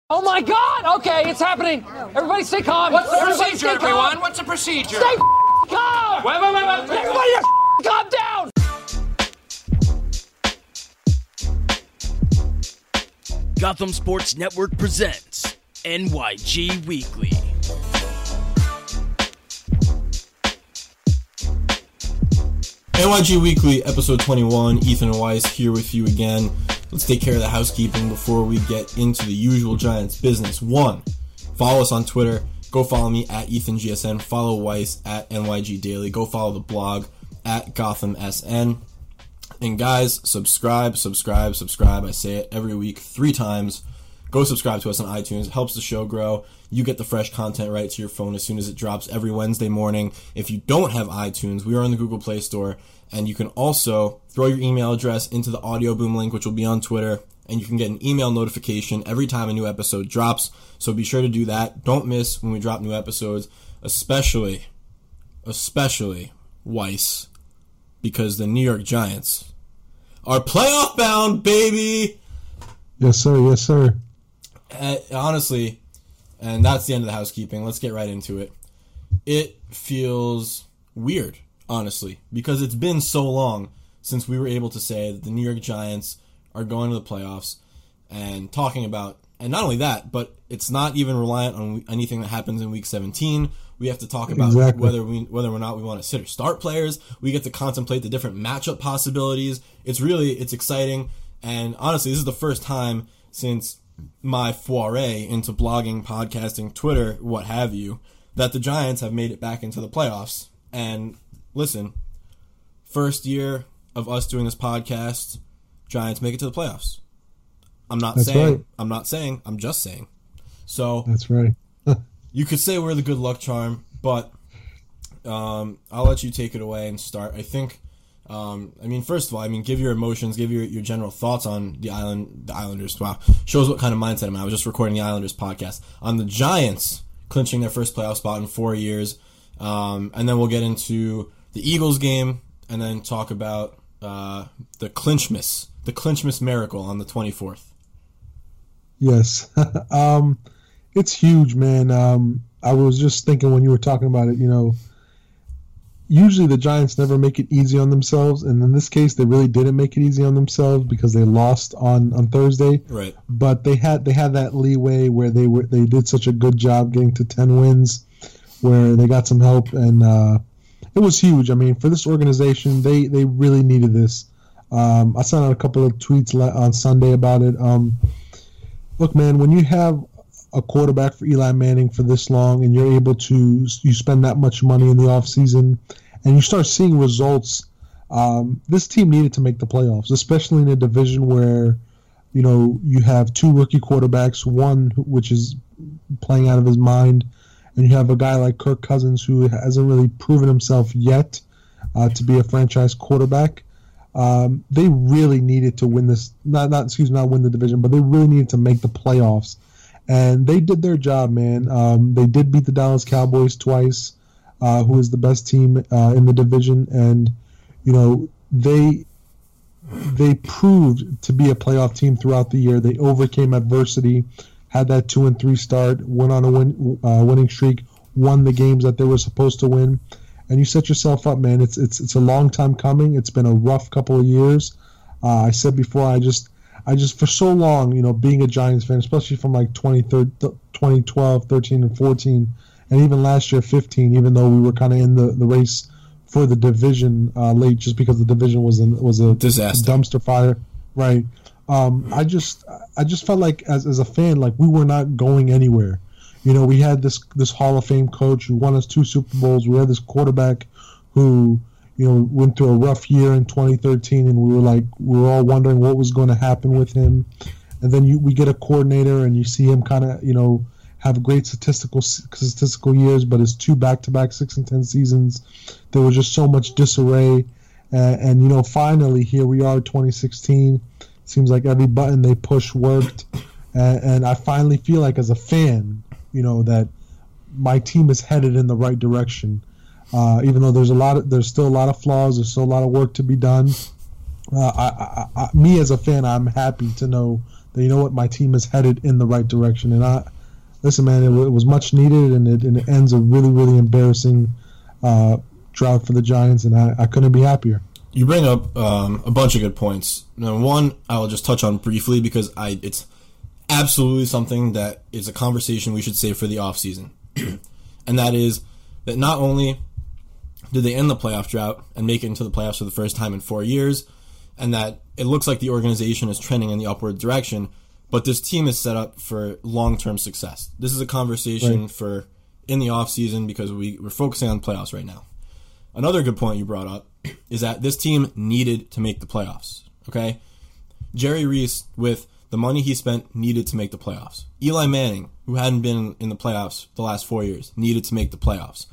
Oh my God! Okay, it's happening. Everybody stay calm. What's the procedure, everyone? What's the procedure? Stay calm! Wait. Everybody just calm down! Gotham Sports Network presents NYG Weekly. NYG Weekly, episode 21. Ethan and Weiss here with you again. Let's take care of the housekeeping before we get into the usual Giants business. 1, follow us on Twitter. Go follow me at EthanGSN. Follow Weiss at NYG Daily. Go follow the blog at GothamSN. And guys, subscribe. I say it every week 3 times. Go subscribe to us on iTunes. It helps the show grow. You get the fresh content right to your phone as soon as it drops every Wednesday morning. If you don't have iTunes, we are on the Google Play Store. And you can also throw your email address into the Audio Boom link, which will be on Twitter. And you can get an email notification every time a new episode drops. So be sure to do that. Don't miss when we drop new episodes, especially Weiss, because the New York Giants are playoff bound, baby! Yes, sir. Honestly, and that's the end of the housekeeping. Let's get right into it. It feels weird, honestly, because it's been so long since we were able to say that the New York Giants are going to the playoffs and talking about, and not only that, but it's not even reliant on anything that happens in Week 17. We have to talk about whether or not we want to sit or start players. We get to contemplate the different matchup possibilities. It's exciting, and honestly, this is the first time since my foray into blogging, podcasting, Twitter, what have you, that the Giants have made it back into the playoffs. And listen, first year of us doing this podcast, Giants make it to the playoffs. I'm just saying. So that's right. You could say we're the good luck charm, but I'll let you take it away and start. I think, first of all, give your emotions, give your general thoughts on the Islanders. Wow, shows what kind of mindset I'm in. I was just recording the Islanders podcast on the Giants clinching their first playoff spot in 4 years, and then we'll get into the Eagles game, and then talk about the Clinchmas miracle on the 24th. Yes, it's huge, man. I was just thinking when you were talking about it, usually the Giants never make it easy on themselves, and in this case, they really didn't make it easy on themselves because they lost on Thursday. Right. But they had that leeway where they did such a good job getting to 10 wins, where they got some help, and it was huge. For this organization, they really needed this. I sent out a couple of tweets on Sunday about it. Look, man, when you have a quarterback for Eli Manning for this long and you're able to you spend that much money in the offseason and you start seeing results, this team needed to make the playoffs, especially in a division where you have 2 rookie quarterbacks, one which is playing out of his mind, and you have a guy like Kirk Cousins who hasn't really proven himself yet to be a franchise quarterback. They really needed to win this, not win the division, but they really needed to make the playoffs. And they did their job, man. They did beat the Dallas Cowboys twice, who is the best team in the division. And, they proved to be a playoff team throughout the year. They overcame adversity, had that 2-3 start, went on a winning streak, won the games that they were supposed to win. And you set yourself up, man. It's a long time coming. It's been a rough couple of years. I said before, I just for so long, being a Giants fan, especially from like 2012, 13, and 14, and even last year, 15, even though we were kind of in the race for the division late, just because the division was a disaster, dumpster fire, right? I just felt like as a fan, like we were not going anywhere. We had this Hall of Fame coach who won us 2 Super Bowls. We had this quarterback who, went through a rough year in 2013, and we were all wondering what was going to happen with him. And then we get a coordinator, and you see him kind of, have great statistical years, but his 2 back-to-back 6-10 seasons, there was just so much disarray. And finally, here we are, 2016. Seems like every button they push worked. And I finally feel like as a fan, that my team is headed in the right direction. Even though there's still a lot of flaws, there's still a lot of work to be done. Me as a fan, I'm happy to know that, you know what, my team is headed in the right direction. And listen, man, it was much needed, and it ends a really, really embarrassing drought for the Giants, and I couldn't be happier. You bring up a bunch of good points. Now, one I'll just touch on briefly because it's absolutely something that is a conversation we should save for the offseason. And that is that not only did they end the playoff drought and make it into the playoffs for the first time in 4 years, and that it looks like the organization is trending in the upward direction, but this team is set up for long-term success. This is a conversation for in the offseason because we're focusing on playoffs right now. Another good point you brought up is that this team needed to make the playoffs, okay? Jerry Reese, with the money he spent, needed to make the playoffs. Eli Manning, who hadn't been in the playoffs the last 4 years, needed to make the playoffs.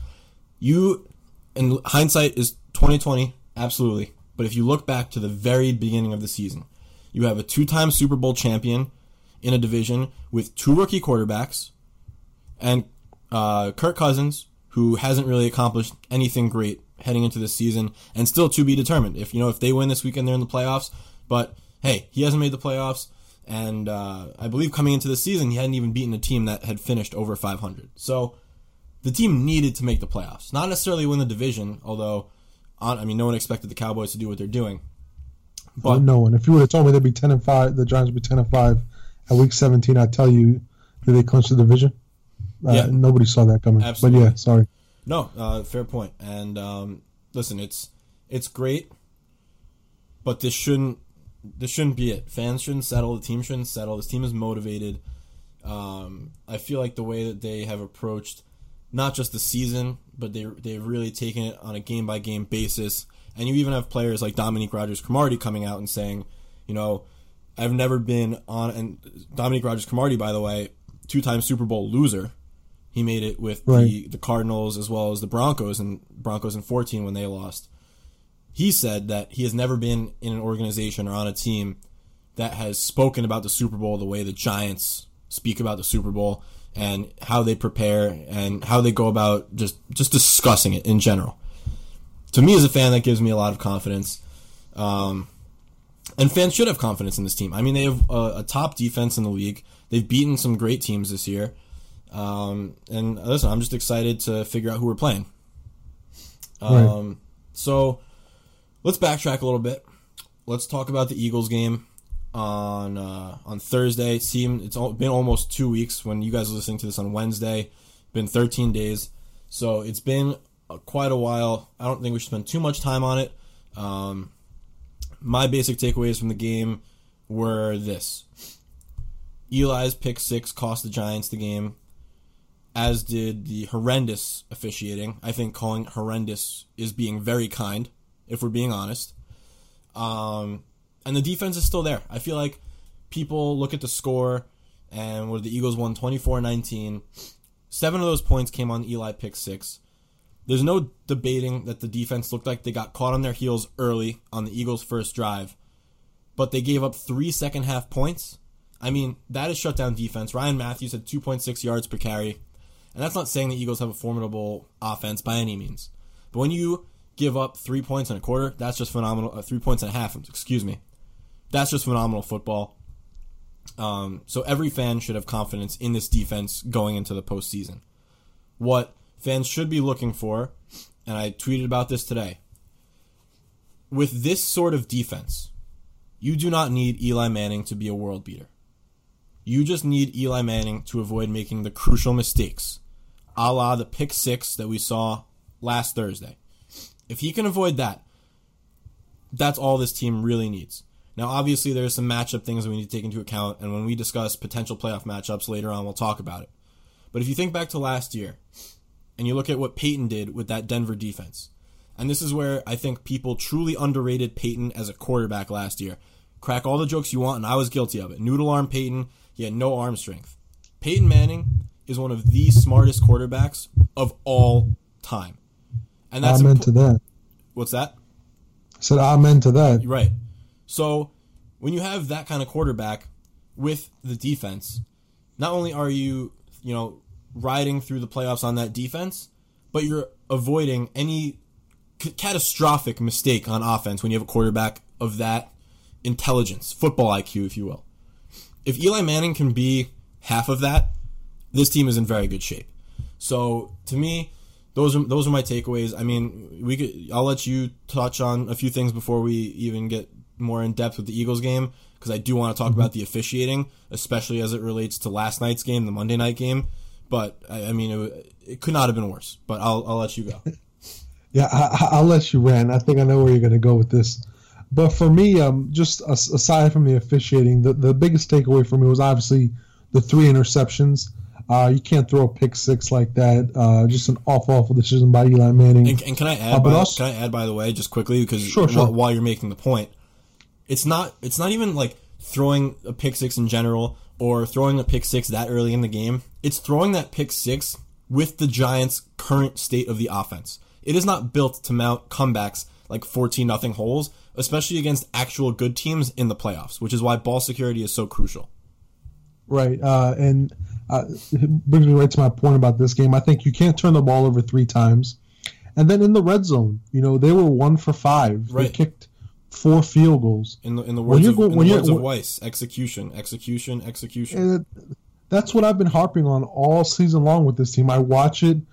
And hindsight is 2020, absolutely. But if you look back to the very beginning of the season, you have a 2-time Super Bowl champion in a division with 2 rookie quarterbacks, and Kirk Cousins, who hasn't really accomplished anything great heading into this season, and still to be determined. If they win this weekend, they're in the playoffs. But hey, he hasn't made the playoffs, and I believe coming into the season, he hadn't even beaten a team that had finished over 500. So the team needed to make the playoffs, not necessarily win the division. Although, no one expected the Cowboys to do what they're doing. But no one. If you would have told me they'd be 10-5, the Giants would be 10-5 at Week 17, I'd tell you that they clinched the division. Nobody saw that coming. Absolutely. But yeah, sorry. No, fair point. And listen, it's great, but this shouldn't be it. Fans shouldn't settle. The team shouldn't settle. This team is motivated. I feel like the way that they have approached not just the season, but they've really taken it on a game by game basis. And you even have players like Dominique Rodgers-Cromartie coming out and saying, I've never been on. And Dominique Rodgers-Cromartie, by the way, 2-time Super Bowl loser. He made it with the Cardinals as well as the Broncos, and Broncos in 14 when they lost. He said that he has never been in an organization or on a team that has spoken about the Super Bowl the way the Giants speak about the Super Bowl and how they prepare and how they go about just discussing it in general. To me as a fan, that gives me a lot of confidence. And fans should have confidence in this team. I mean, they have a top defense in the league. They've beaten some great teams this year. And listen, I'm just excited to figure out who we're playing. So let's backtrack a little bit. Let's talk about the Eagles game on Thursday. It's been almost 2 weeks when you guys are listening to this on Wednesday. Been 13 days. So it's been quite a while. I don't think we should spend too much time on it. My basic takeaways from the game were this. Eli's pick 6 cost the Giants the game, as did the horrendous officiating. I think calling it horrendous is being very kind, if we're being honest. And the defense is still there. I feel like people look at the score, and where the Eagles won 24-19. 7 of those points came on Eli pick 6. There's no debating that the defense looked like they got caught on their heels early on the Eagles' first drive, but they gave up 3 second-half points. I mean, that is shutdown defense. Ryan Matthews had 2.6 yards per carry. And that's not saying the Eagles have a formidable offense by any means. But when you give up 3 points in a quarter, that's just phenomenal. 3 points and a half, excuse me. That's just phenomenal football. So every fan should have confidence in this defense going into the postseason. What fans should be looking for, and I tweeted about this today, with this sort of defense, you do not need Eli Manning to be a world beater. You just need Eli Manning to avoid making the crucial mistakes, a la the pick 6 that we saw last Thursday. If he can avoid that, that's all this team really needs. Now, obviously, there's some matchup things that we need to take into account, and when we discuss potential playoff matchups later on, we'll talk about it. But if you think back to last year, and you look at what Peyton did with that Denver defense, and this is where I think people truly underrated Peyton as a quarterback last year. Crack all the jokes you want, and I was guilty of it. Noodle arm Peyton, he had no arm strength. Peyton Manning is one of the smartest quarterbacks of all time. And that's amen to that. What's that? I said amen to that. Right. So when you have that kind of quarterback with the defense, not only are you, riding through the playoffs on that defense, but you're avoiding any catastrophic mistake on offense when you have a quarterback of that intelligence, football IQ, if you will. if Eli Manning can be half of that, this team is in very good shape. So to me, those are my takeaways. I mean, I'll let you touch on a few things before we even get more in depth with the Eagles game, because I do want to talk about the officiating, especially as it relates to last night's game, the Monday night game. But I mean, it could not have been worse. But I'll let you go. Yeah, I'll let you rant. I think I know where you're going to go with this. But for me, just aside from the officiating, the biggest takeaway for me was obviously the 3 interceptions. You can't throw a pick 6 like that. Just an awful decision by Eli Manning. And can I add? Can I add, by the way, just quickly, because sure. While you're making the point, it's not even like throwing a pick 6 in general or throwing a pick 6 that early in the game. It's throwing that pick 6 with the Giants' current state of the offense. It is not built to mount comebacks like 14-0 holes, especially against actual good teams in the playoffs, which is why ball security is so crucial. Right, and it brings me right to my point about this game. I think you can't turn the ball over 3 times. And then in the red zone, they were 1 for 5. Right. They kicked 4 field goals. In the words of Weiss, execution. And that's what I've been harping on all season long with this team. I watch it,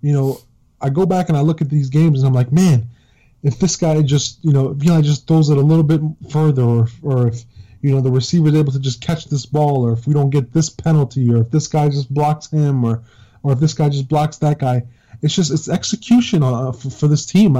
I go back and I look at these games and I'm like, man, if this guy just, if Eli just throws it a little bit further, or if, the receiver is able to just catch this ball, or if we don't get this penalty, or if this guy just blocks him, or if this guy just blocks that guy, it's execution for this team.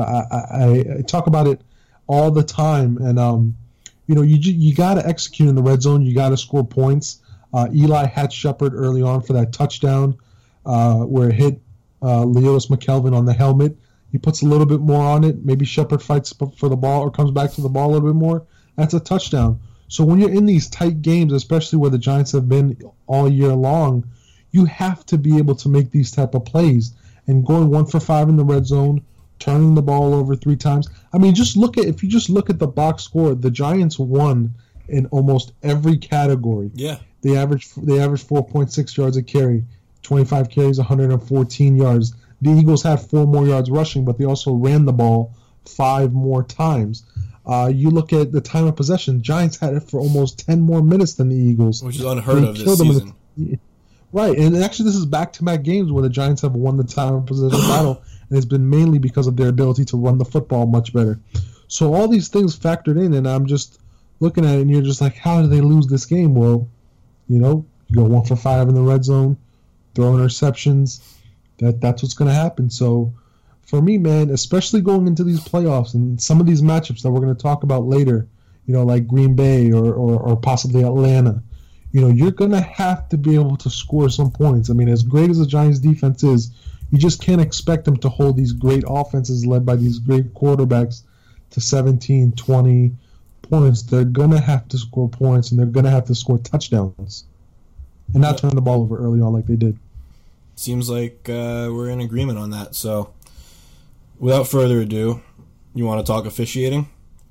I talk about it all the time, and you got to execute in the red zone. You got to score points. Eli had Shepard early on for that touchdown where it hit Leotis McKelvin on the helmet. He puts a little bit more on it. Maybe Shepard fights for the ball or comes back to the ball a little bit more. That's a touchdown. So when you're in these tight games, especially where the Giants have been all year long, you have to be able to make these type of plays. And going 1 for 5 in the red zone, turning the ball over 3 times. I mean, if you just look at the box score, the Giants won in almost every category. Yeah. They averaged 4.6 yards a carry, 25 carries, 114 yards. The Eagles had 4 more yards rushing, but they also ran the ball 5 more times. You look at the time of possession, Giants had it for almost 10 more minutes than the Eagles. Which is unheard of this season. Right, and actually this is back-to-back games where the Giants have won the time of possession battle, and it's been mainly because of their ability to run the football much better. So all these things factored in, and I'm just looking at it, and you're just like, how did they lose this game? Well, you go 1 for 5 in the red zone, throw interceptions. That's what's going to happen. So for me, man, especially going into these playoffs and some of these matchups that we're going to talk about later, like Green Bay or possibly Atlanta, you're going to have to be able to score some points. I mean, as great as the Giants' defense is, you just can't expect them to hold these great offenses led by these great quarterbacks to 17, 20 points. They're going to have to score points, and they're going to have to score touchdowns and not turn the ball over early on like they did. Seems like we're in agreement on that. So without further ado, you want to talk officiating?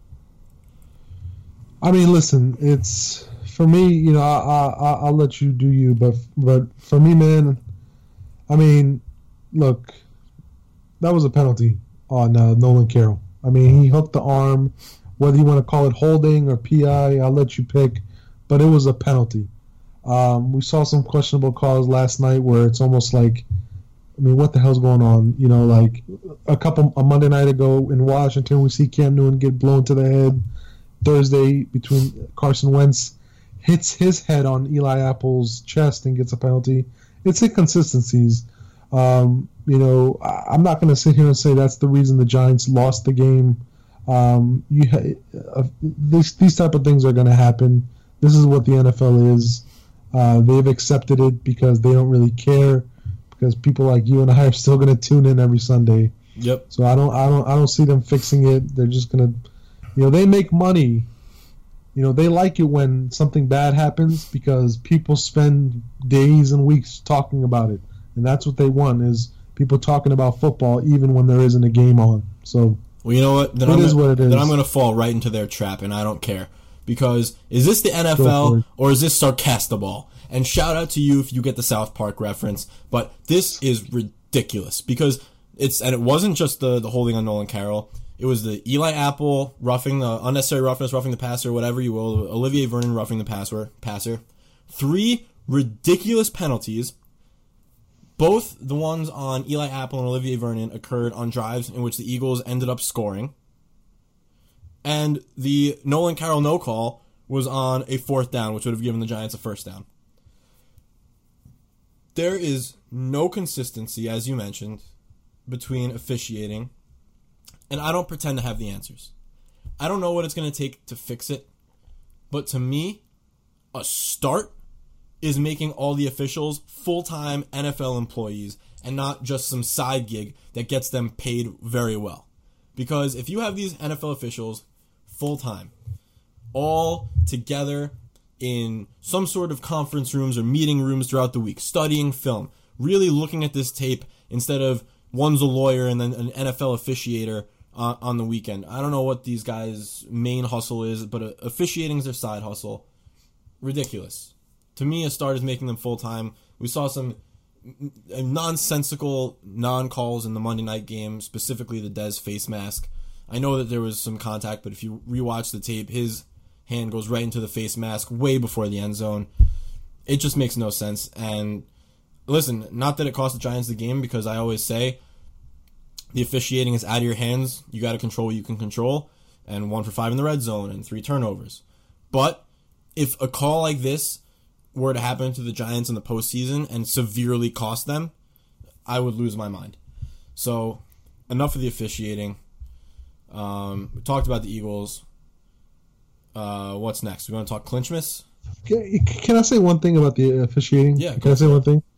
I mean, listen, it's... For me, I'll let you do you, but for me, man, I mean, look, that was a penalty on Nolan Carroll. I mean, he hooked the arm. Whether you want to call it holding or PI, I'll let you pick, but it was a penalty. We saw some questionable calls last night where it's almost like, I mean, what the hell's going on? Like a Monday night ago in Washington, we see Cam Newton get blown to the head. Thursday, between Carson Wentz hits his head on Eli Apple's chest and gets a penalty. It's inconsistencies. I'm not going to sit here and say that's the reason the Giants lost the game. These type of things are going to happen. This is what the NFL is. They've accepted it because they don't really care, because people like you and I are still going to tune in every Sunday. Yep. So I don't see them fixing it. They're just going to, they make money. They like it when something bad happens because people spend days and weeks talking about it. And that's what they want, is people talking about football even when there isn't a game on. So, well, you know what? Then it is what it is. Then I'm going to fall right into their trap, and I don't care. Because is this the NFL or is this Sarcastaball? And shout out to you if you get the South Park reference. But this is ridiculous because it wasn't just the holding on Nolan Carroll. It was the Eli Apple roughing the unnecessary roughness, roughing the passer, whatever you will. Olivier Vernon roughing the passer. 3 ridiculous penalties. Both the ones on Eli Apple and Olivier Vernon occurred on drives in which the Eagles ended up scoring. And the Nolan Carroll no call was on a 4th down, which would have given the Giants a first down. There is no consistency, as you mentioned, between officiating, and I don't pretend to have the answers. I don't know what it's going to take to fix it, but to me, a start is making all the officials full-time NFL employees and not just some side gig that gets them paid very well. Because if you have these NFL officials full-time, all together in some sort of conference rooms or meeting rooms throughout the week, studying film, really looking at this tape instead of one's a lawyer and then an NFL officiator on the weekend. I don't know what these guys' main hustle is, but officiating is their side hustle. Ridiculous. To me, a start is making them full-time. We saw some nonsensical non-calls in the Monday night game, specifically the Dez face mask. I know that there was some contact, but if you rewatch the tape, his hand goes right into the face mask way before the end zone. It just makes no sense. And listen, not that it cost the Giants the game, because I always say the officiating is out of your hands. You got to control what you can control. And 1 for 5 in the red zone and 3 turnovers. But if a call like this were to happen to the Giants in the postseason and severely cost them, I would lose my mind. So, enough of the officiating. We talked about the Eagles. What's next? We want to talk Clinchmas? Can I say one thing about the officiating? Yeah. Can I say one thing?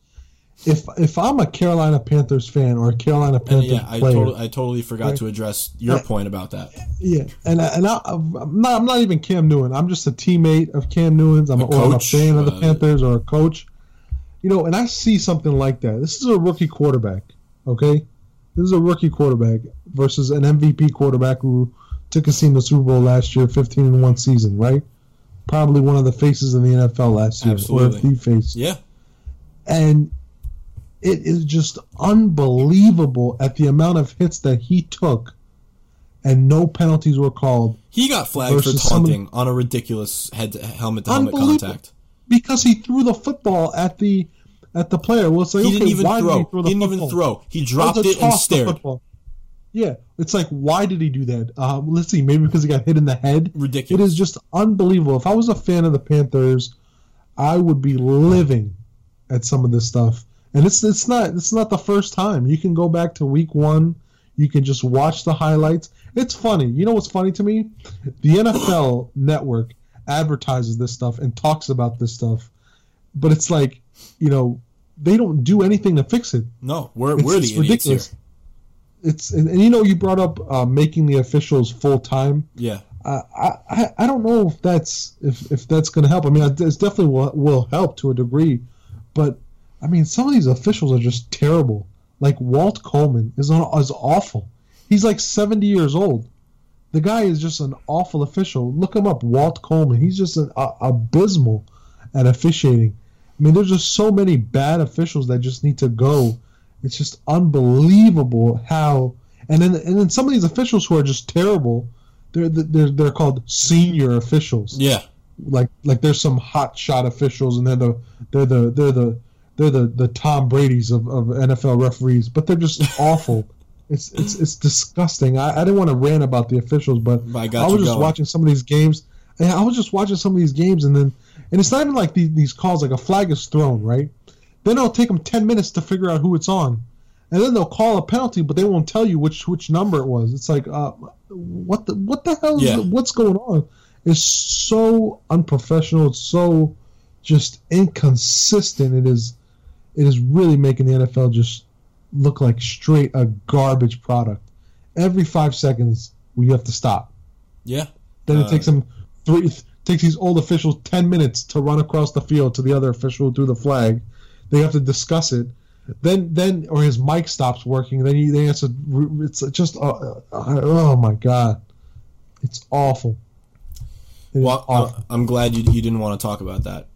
If I'm a Carolina Panthers fan or a Carolina Panthers player, I totally forgot to address your point about that. Yeah, and I'm not even Cam Newton. I'm just a teammate of Cam Newton's. I'm a fan of the Panthers or a coach. And I see something like that. This is a rookie quarterback, okay? This is a rookie quarterback versus an MVP quarterback who took us in the Super Bowl last year, 15-1 season, right? Probably one of the faces in the NFL last year. Absolutely. Or the face. Yeah. And it is just unbelievable at the amount of hits that he took and no penalties were called. He got flagged for taunting on a ridiculous helmet-to-helmet contact. Because he threw the football at the player. Well, it's like, he didn't even throw. He didn't even throw. He dropped it and stared. Yeah, it's like, why did he do that? Let's see, maybe because he got hit in the head. Ridiculous. It is just unbelievable. If I was a fan of the Panthers, I would be living at some of this stuff. And it's not the first time. You can go back to week 1. You can just watch the highlights. It's funny. You know what's funny to me? The NFL Network advertises this stuff and talks about this stuff, but it's like, they don't do anything to fix it. No, we're the idiots ridiculous here. And you brought up making the officials full time. Yeah. I don't know if that's going to help. I mean, it definitely will help to a degree, but I mean, some of these officials are just terrible. Like Walt Coleman is awful. He's like 70 years old. The guy is just an awful official. Look him up, Walt Coleman. He's just abysmal at officiating. I mean, there's just so many bad officials that just need to go. It's just unbelievable how. And then some of these officials who are just terrible, they're called senior officials. Yeah. Like there's some hot shot officials, and they're the Tom Brady's of NFL referees, but they're just awful. It's disgusting. I didn't want to rant about the officials, but I was just watching some of these games. And I was just watching some of these games, and it's not even like these calls, like a flag is thrown, right? Then it'll take them 10 minutes to figure out who it's on. And then they'll call a penalty, but they won't tell you which number it was. It's like, what the hell what's going on? It's so unprofessional. It's so just inconsistent. It is really making the NFL just look like straight a garbage product. Every 5 seconds, we have to stop. Yeah. Then it takes them takes these old officials 10 minutes to run across the field to the other official who threw the flag. They have to discuss it. Then or his mic stops working. Then he has to. It's just oh my god, it's awful. Awful. I'm glad you didn't want to talk about that.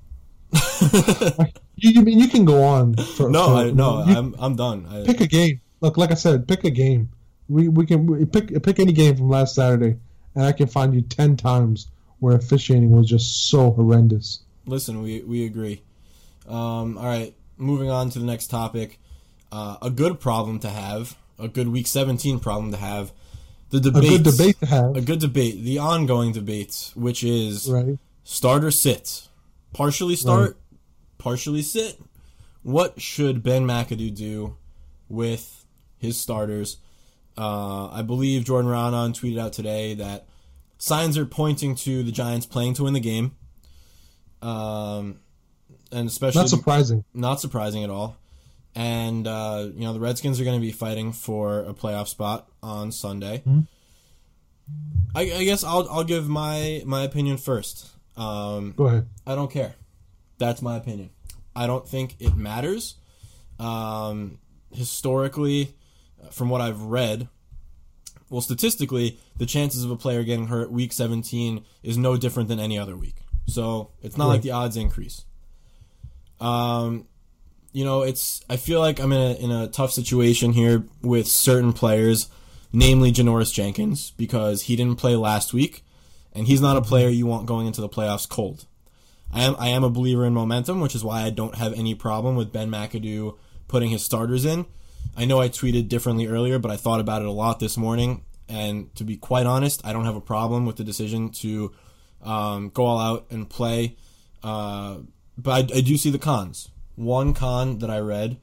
You can go on. I'm done. Pick a game. Look, like I said, pick a game. We can pick any game from last Saturday, and I can find you 10 times where officiating was just so horrendous. Listen, we agree. All right, moving on to the next topic. A good problem to have, a good Week 17 problem to have. The debate. A good debate to have. A good debate. The ongoing debate, which is right. Start or sit. Partially start, partially sit. What should Ben McAdoo do with his starters? I believe Jordan Raanan tweeted out today that signs are pointing to the Giants playing to win the game. And especially not surprising at all. And the Redskins are going to be fighting for a playoff spot on Sunday. Mm-hmm. I guess I'll give my opinion first. Go ahead. I don't care. That's my opinion. I don't think it matters. Historically, from what I've read, well, statistically, the chances of a player getting hurt Week 17 is no different than any other week. So it's not like the odds increase. I feel like I'm in a tough situation here with certain players, namely Janoris Jenkins, because he didn't play last week, and he's not a player you want going into the playoffs cold. I am a believer in momentum, which is why I don't have any problem with Ben McAdoo putting his starters in. I know I tweeted differently earlier, but I thought about it a lot this morning, and to be quite honest, I don't have a problem with the decision to go all out and play. But I do see the cons. One con that I read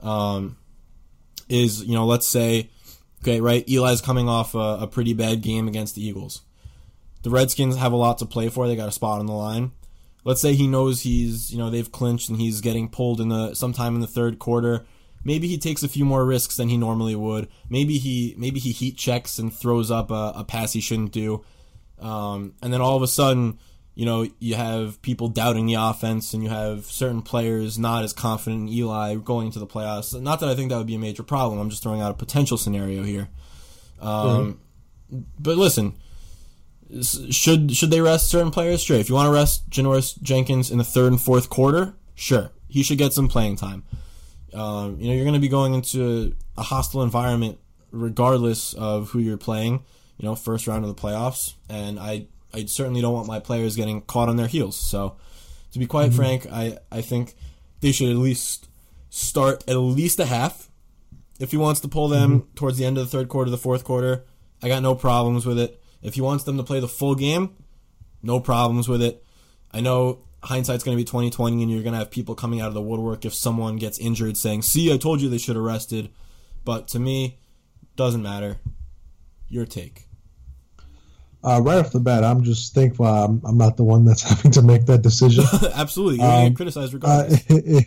is, let's say, Eli's coming off a pretty bad game against the Eagles. The Redskins have a lot to play for. They got a spot on the line. Let's say he knows they've clinched and he's getting pulled sometime in the third quarter. Maybe he takes a few more risks than he normally would. Maybe he heat checks and throws up a pass he shouldn't do. And then all of a sudden, you have people doubting the offense and you have certain players not as confident in Eli going into the playoffs. Not that I think that would be a major problem. I'm just throwing out a potential scenario here. But listen, should they rest certain players? Sure. If you want to rest Janoris Jenkins in the third and fourth quarter, sure. He should get some playing time. You're going to be going into a hostile environment regardless of who you're playing, first round of the playoffs. And I certainly don't want my players getting caught on their heels. So, to be quite frank, I think they should at least start at least a half. If he wants to pull them towards the end of the third quarter, the fourth quarter, I got no problems with it. If he wants them to play the full game, no problems with it. I know hindsight's going to be 20/20, and you're going to have people coming out of the woodwork if someone gets injured saying, "See, I told you they should have rested." But to me, doesn't matter. Your take. Right off the bat, I'm just thankful I'm not the one that's having to make that decision. Absolutely. You're going to get criticized regardless.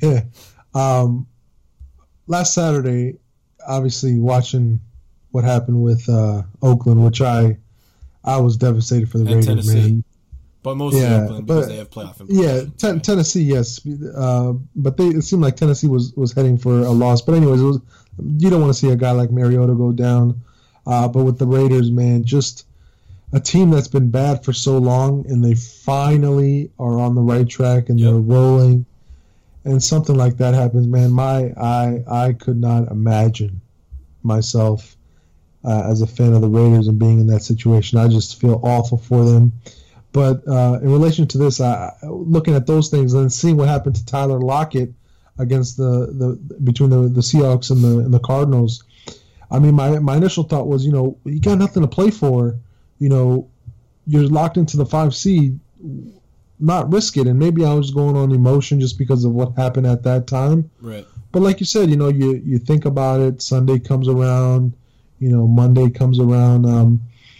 Last Saturday, obviously watching what happened with Oakland, which I was devastated for the Raiders, Tennessee. man. But mostly Oakland because they have playoff implications. Yeah, Tennessee, yes. But it seemed like Tennessee was heading for a loss. But anyways, you don't want to see a guy like Mariota go down. But with the Raiders, man, just a team that's been bad for so long, and they finally are on the right track, and they're rolling. And something like that happens, man. I could not imagine myself as a fan of the Raiders and being in that situation. I just feel awful for them. But in relation to this, looking at those things and seeing what happened to Tyler Lockett against between the Seahawks and the Cardinals, I mean, my initial thought was, you got nothing to play for. You're locked into the 5 seed, not risk it. And maybe I was going on emotion just because of what happened at that time. Right. But like you said, you think about it. Sunday comes around, Monday comes around,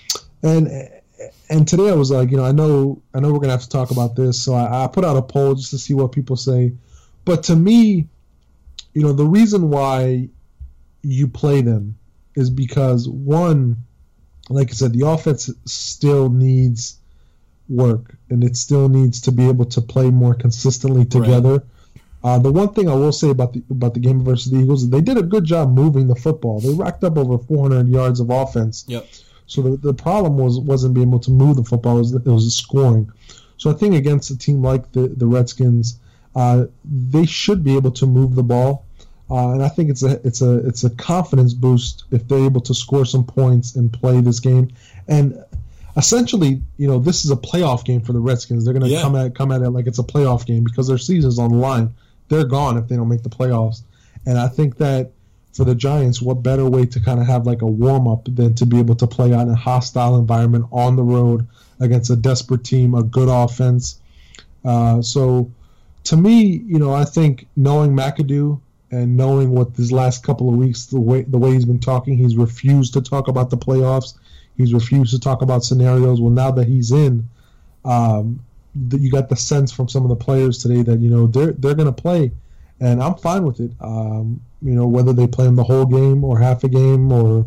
and today I was like, I know we're gonna have to talk about this, so I put out a poll just to see what people say. But to me, the reason why you play them is because, one, like I said, the offense still needs work, and it still needs to be able to play more consistently together. Right. The one thing I will say about the game versus the Eagles is they did a good job moving the football. They racked up over 400 yards of offense. Yep. So the problem wasn't being able to move the football; it was the scoring. So I think against a team like the Redskins, they should be able to move the ball, and I think it's a confidence boost if they're able to score some points and play this game. And essentially, this is a playoff game for the Redskins. They're going to come at it like it's a playoff game because their season's on the line. They're gone if they don't make the playoffs. And I think that for the Giants, what better way to kind of have like a warm-up than to be able to play out in a hostile environment on the road against a desperate team, a good offense. So to me, I think knowing McAdoo and knowing what these last couple of weeks, the way he's been talking, he's refused to talk about the playoffs. He's refused to talk about scenarios. Well, now that he's in, you got the sense from some of the players today that they're going to play, and I'm fine with it. Whether they play him the whole game or half a game, or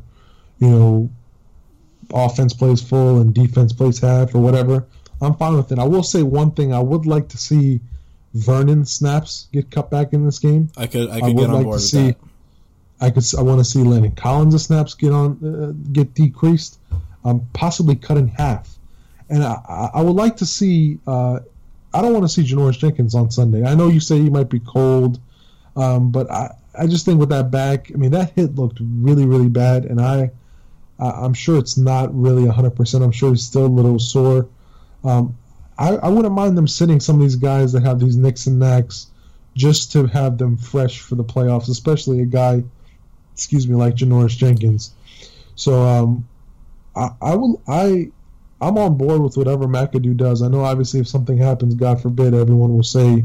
offense plays full and defense plays half or whatever, I'm fine with it. I will say one thing: I would like to see Vernon snaps get cut back in this game. I could get on board with that. I want to see Landon Collins' snaps get decreased, possibly cut in half. And I would like to see. I don't want to see Janoris Jenkins on Sunday. I know you say he might be cold, but I just think with that back, that hit looked really, really bad, and I'm sure it's not really 100%. I'm sure he's still a little sore. I wouldn't mind them sitting some of these guys that have these nicks and knacks just to have them fresh for the playoffs, especially a guy, like Janoris Jenkins. So I'm on board with whatever McAdoo does. I know obviously if something happens, God forbid, everyone will say,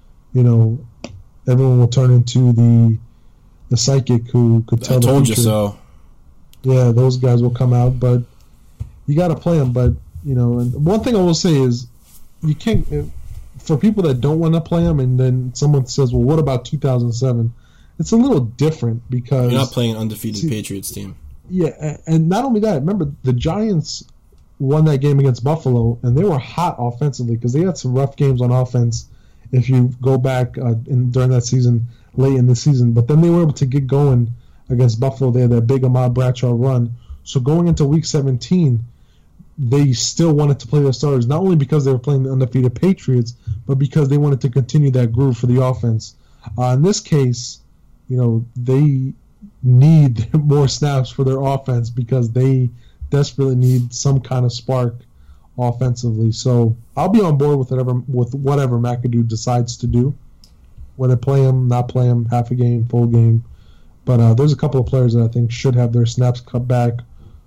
everyone will turn into the psychic who could tell the future. I told you so. Yeah, those guys will come out, but you got to play them. But and one thing I will say is, you can't. For people that don't want to play them, and then someone says, "Well, what about 2007?" It's a little different because you're not playing an undefeated Patriots team. Yeah, and not only that, remember the Giants won that game against Buffalo, and they were hot offensively because they had some rough games on offense. If you go back during that season, late in the season, but then they were able to get going against Buffalo. They had that big Ahmad Bradshaw run. So going into Week 17, they still wanted to play their starters, not only because they were playing the undefeated Patriots, but because they wanted to continue that groove for the offense. In this case, they need more snaps for their offense because they desperately need some kind of spark offensively. So I'll be on board with whatever McAdoo decides to do, whether play him, not play him, half a game, full game. But there's a couple of players that I think should have their snaps cut back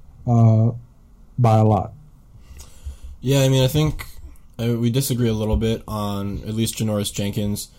by a lot. Yeah, I think we disagree a little bit on at least Janoris Jenkins.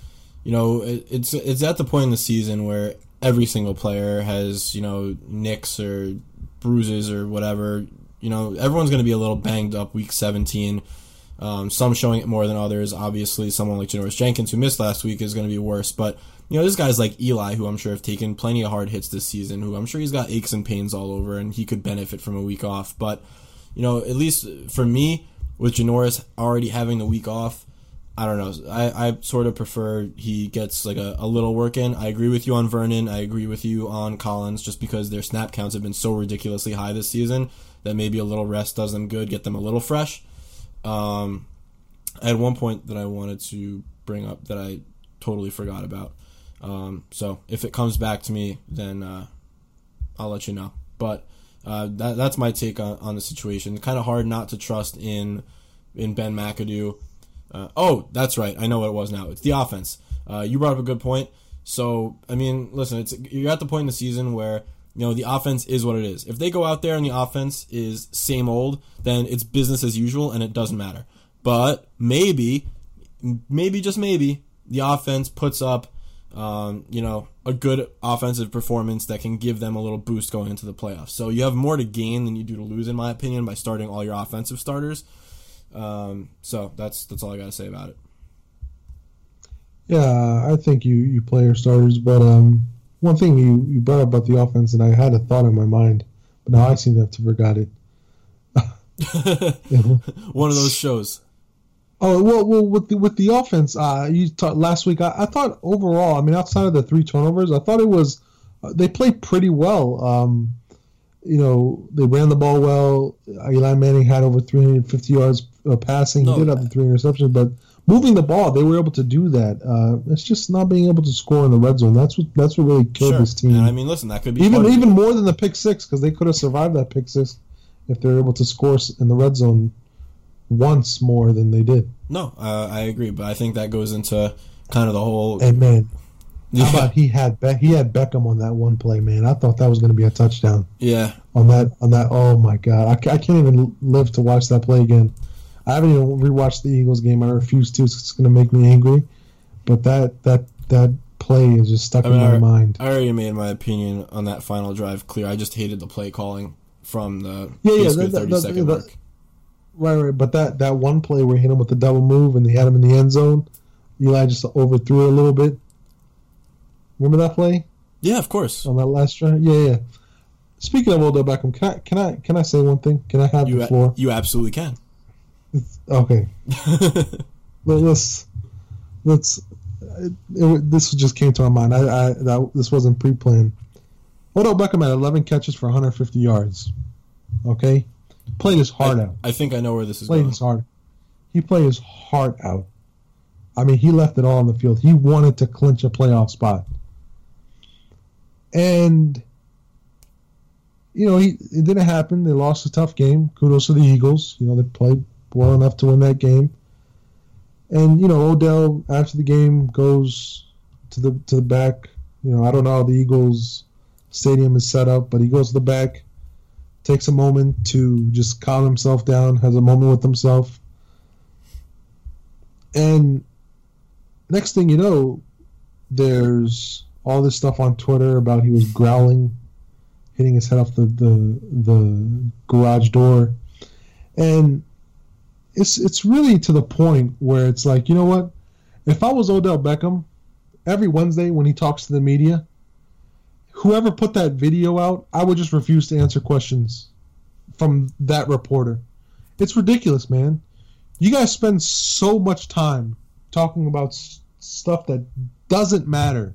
It's at the point in the season where every single player has, nicks or bruises or whatever. Everyone's going to be a little banged up Week 17. Some showing it more than others. Obviously, someone like Janoris Jenkins, who missed last week, is going to be worse. But, there's guys like Eli, who I'm sure have taken plenty of hard hits this season, who I'm sure he's got aches and pains all over, and he could benefit from a week off. But, at least for me, with Janoris already having the week off, I don't know. I sort of prefer he gets like a little work in. I agree with you on Vernon. I agree with you on Collins, just because their snap counts have been so ridiculously high this season that maybe a little rest does them good, get them a little fresh. I had one point that I wanted to bring up that I totally forgot about. So if it comes back to me, then I'll let you know. But that's my take on the situation. Kind of hard not to trust in Ben McAdoo. That's right. I know what it was now. It's the offense. You brought up a good point. So, listen, you're at the point in the season where, the offense is what it is. If they go out there and the offense is same old, then it's business as usual and it doesn't matter. But maybe, just maybe, the offense puts up, a good offensive performance that can give them a little boost going into the playoffs. So you have more to gain than you do to lose, in my opinion, by starting all your offensive starters. So that's all I got to say about it. Yeah, I think you play your starters, but one thing you brought up about the offense, and I had a thought in my mind, but now I seem to have to forgot it. One of those shows. Oh well, with the offense, you talked last week. I thought overall, outside of the 3 turnovers, I thought it was they played pretty well. They ran the ball well. Eli Manning had over 350 yards passing. He did have the 3 interceptions, but moving the ball, they were able to do that. It's just not being able to score in the red zone. That's what really killed this team. And listen, that could be even more than the pick six, because they could have survived that pick six if they're able to score in the red zone once more than they did. No, I agree, but I think that goes into kind of the whole. And man, how about he had Beckham on that one play, man? I thought that was going to be a touchdown. Yeah. On that. Oh my God, I can't even live to watch that play again. I haven't even rewatched the Eagles game. I refuse to. It's going to make me angry. But that play is just stuck in my mind. I already made my opinion on that final drive clear. I just hated the play calling from the 30-second mark. Right. But that one play where he hit him with the double move and he had him in the end zone, Eli just overthrew it a little bit. Remember that play? Yeah, of course. On that last drive? Yeah. Speaking of Odell Beckham, can I say one thing? Can I have the floor? You absolutely can. Okay. Let's. This just came to my mind. This wasn't pre-planned. Odell Beckham had 11 catches for 150 yards. Okay, played his heart out. I think I know where this is going. He played his heart out. I mean, he left it all on the field. He wanted to clinch a playoff spot, and it didn't happen. They lost a tough game. Kudos to the Eagles. They played well enough to win that game. And Odell after the game goes to the back. I don't know how the Eagles stadium is set up, but he goes to the back, takes a moment to just calm himself down, has a moment with himself, and next thing you know, there's all this stuff on Twitter about he was growling, hitting his head off the garage door, and it's really to the point where it's like, you know what? If I was Odell Beckham, every Wednesday when he talks to the media, whoever put that video out, I would just refuse to answer questions from that reporter. It's ridiculous, man. You guys spend so much time talking about stuff that doesn't matter.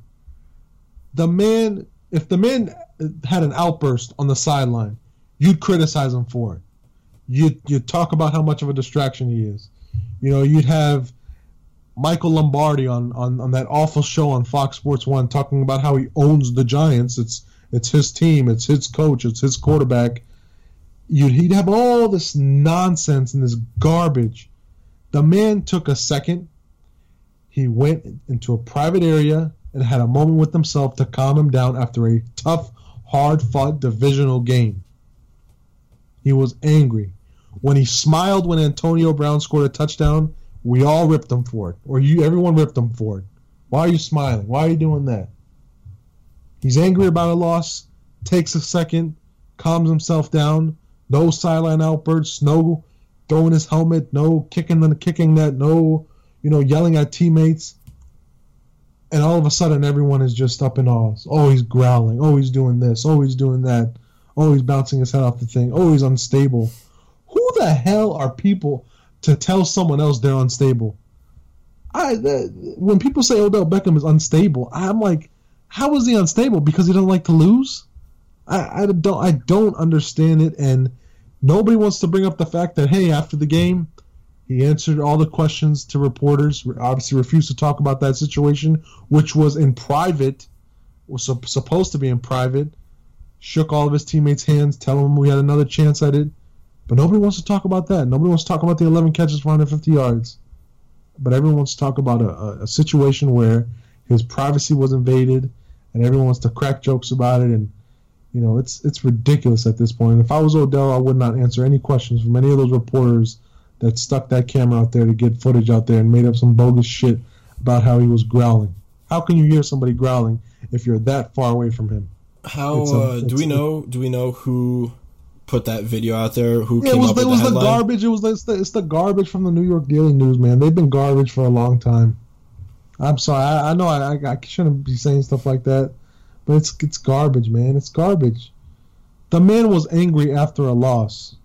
If the man had an outburst on the sideline, you'd criticize him for it. You'd talk about how much of a distraction he is. You'd have Michael Lombardi on that awful show on Fox Sports 1 talking about how he owns the Giants. It's his team, it's his coach, it's his quarterback. He'd have all this nonsense and this garbage. The man took a second. He went into a private area and had a moment with himself to calm him down after a tough, hard-fought divisional game. He was angry. When he smiled when Antonio Brown scored a touchdown, we all ripped him for it. Everyone ripped him for it. Why are you smiling? Why are you doing that? He's angry about a loss, takes a second, calms himself down. No sideline outbursts, no throwing his helmet, no kicking net, no, yelling at teammates. And all of a sudden, everyone is just up in awe. Oh, he's growling. Oh, he's doing this. Oh, he's doing that. Oh, he's bouncing his head off the thing. Oh, he's unstable. Who the hell are people to tell someone else they're unstable? When people say Odell Beckham is unstable, I'm like, how is he unstable? Because he doesn't like to lose? I don't understand it, and nobody wants to bring up the fact that, hey, after the game, he answered all the questions to reporters, obviously refused to talk about that situation, which was in private, was supposed to be in private, shook all of his teammates' hands, telling them we had another chance at it. But nobody wants to talk about that. Nobody wants to talk about the 11 catches for 150 yards. But everyone wants to talk about a situation where his privacy was invaded, and everyone wants to crack jokes about it. And, it's ridiculous at this point. And if I was Odell, I would not answer any questions from any of those reporters that stuck that camera out there to get footage out there and made up some bogus shit about how he was growling. How can you hear somebody growling if you're that far away from him? Do we know who put that video out there? Who came up with the headline? It was the garbage. It's the garbage from the New York Daily News, man. They've been garbage for a long time. I'm sorry. I know I shouldn't be saying stuff like that, but it's garbage, man. It's garbage. The man was angry after a loss.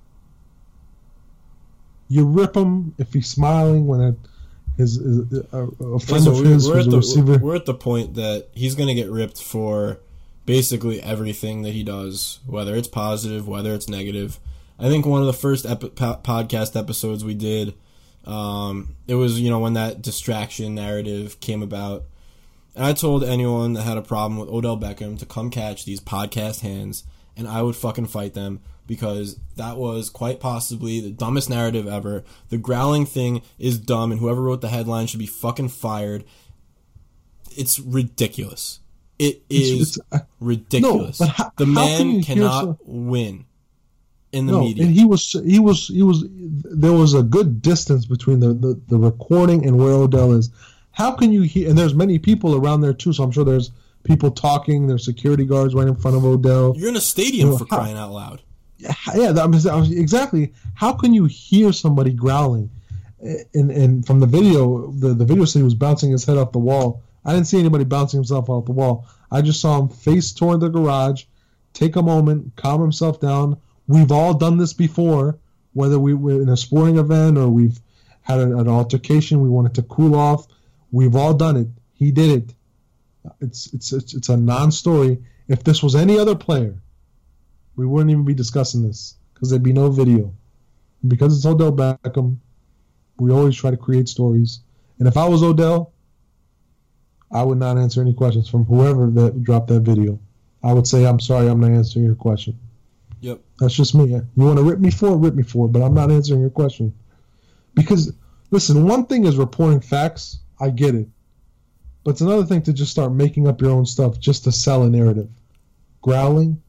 You rip him if he's smiling when a friend of his was a receiver. We're at the point that he's going to get ripped for basically everything that he does, whether it's positive, whether it's negative. I think one of the first podcast episodes we did, it was, when that distraction narrative came about. And I told anyone that had a problem with Odell Beckham to come catch these podcast hands and I would fucking fight them because that was quite possibly the dumbest narrative ever. The growling thing is dumb, and whoever wrote the headline should be fucking fired. It's ridiculous. It is ridiculous. No, but the man cannot win in the media. And he was. There was a good distance between the recording and where Odell is. How can you hear? And there's many people around there too, so I'm sure there's people talking. There's security guards right in front of Odell. You're in a stadium for crying out loud. Yeah, exactly. How can you hear somebody growling? And from the video, the video said he was bouncing his head off the wall. I didn't see anybody bouncing himself off the wall. I just saw him face toward the garage, take a moment, calm himself down. We've all done this before, whether we're in a sporting event or we've had an altercation. We wanted to cool off. We've all done it. He did it. It's a non-story. If this was any other player, we wouldn't even be discussing this because there'd be no video. Because it's Odell Beckham, we always try to create stories. And if I was Odell, I would not answer any questions from whoever that dropped that video. I would say, I'm sorry, I'm not answering your question. Yep. That's just me. You want to rip me for it, but I'm not answering your question. Because, listen, one thing is reporting facts. I get it. But it's another thing to just start making up your own stuff just to sell a narrative. Growling.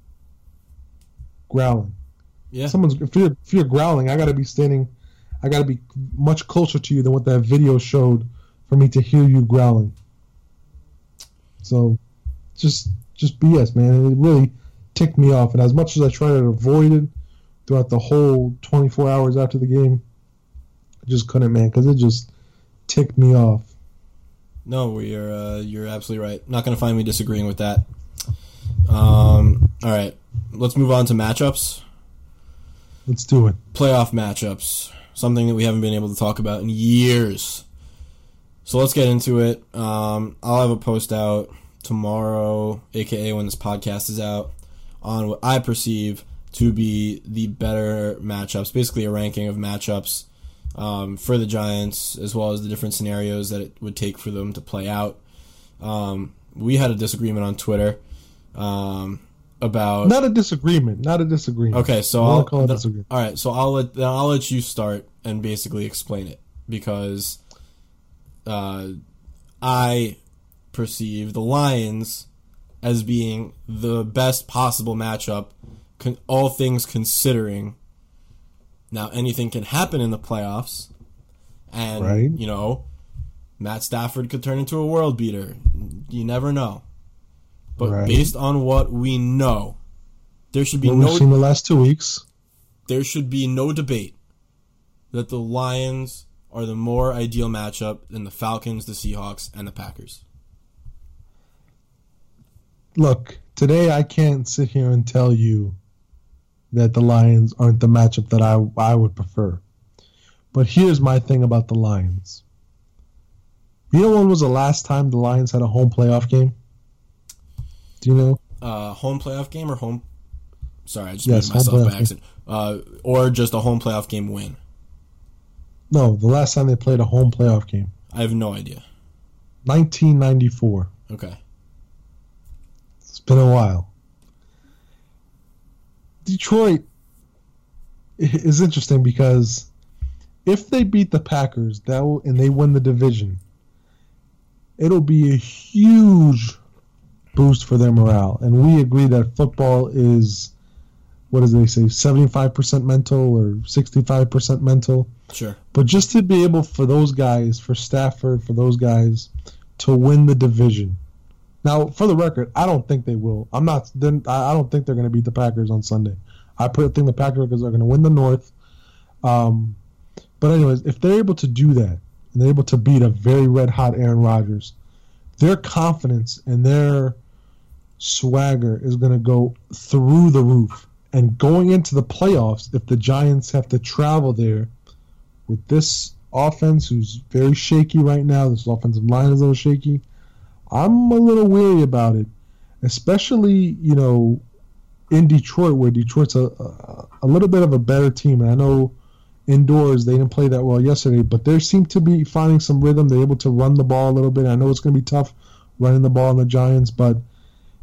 Yeah. If you're growling, I got to be much closer to you than what that video showed for me to hear you growling. So, just BS, man. It really ticked me off. And as much as I tried to avoid it throughout the whole 24 hours after the game, I just couldn't, man, because it just ticked me off. No, you're absolutely right. Not going to find me disagreeing with that. All right, let's move on to matchups. Let's do it. Playoff matchups, something that we haven't been able to talk about in years. So let's get into it. I'll have a post out tomorrow, aka when this podcast is out, on what I perceive to be the better matchups, basically a ranking of matchups for the Giants, as well as the different scenarios that it would take for them to play out. We had a disagreement on Twitter about not a disagreement. Okay, so I'll call it disagreement. All right, so I'll let you start and basically explain it because I perceive the Lions as being the best possible matchup, all things considering. Now, anything can happen in the playoffs, and, right. Matt Stafford could turn into a world beater. You never know. But right. Based on what we know, there should be we've seen the last 2 weeks. There should be no debate that the Lions are the more ideal matchup than the Falcons, the Seahawks, and the Packers. Look, today I can't sit here and tell you that the Lions aren't the matchup that I would prefer. But here's my thing about the Lions. You know when was the last time the Lions had a home playoff game? Do you know? Home playoff game or home... Sorry, I just made myself by accident. Or just a home playoff game win. No, the last time they played a home playoff game. I have no idea. 1994. Okay. It's been a while. Detroit is interesting because if they beat the Packers and they win the division, it'll be a huge boost for their morale. And we agree that football is, what do they say, 75% mental or 65% mental. Sure. But just to be able for those guys, for Stafford, for those guys to win the division. Now, for the record, I don't think they will. I don't think they're going to beat the Packers on Sunday. I think the Packers are going to win the North. But anyways, if they're able to do that, and they're able to beat a very red-hot Aaron Rodgers, their confidence and their swagger is going to go through the roof. And going into the playoffs, if the Giants have to travel there with this offense who's very shaky right now, this offensive line is a little shaky, I'm a little weary about it. Especially, in Detroit, where Detroit's a little bit of a better team. And I know indoors they didn't play that well yesterday, but they seem to be finding some rhythm. They're able to run the ball a little bit. I know it's going to be tough running the ball on the Giants, but